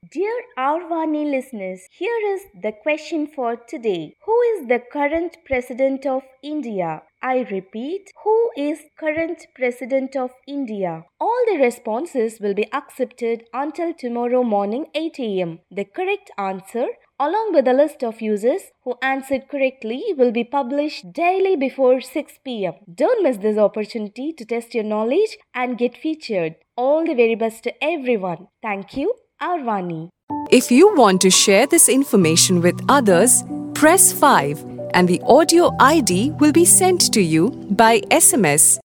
Dear Arvani listeners, here is the question for today. Who is the current President of India? I repeat, who is current President of India? All the responses will be accepted until tomorrow morning 8 a.m. The correct answer, along with a list of users who answered correctly, will be published daily before 6 pm. Don't miss this opportunity to test your knowledge and get featured. All the very best to everyone. Thank you, Arvani. If you want to share this information with others, press 5 and the audio ID will be sent to you by SMS.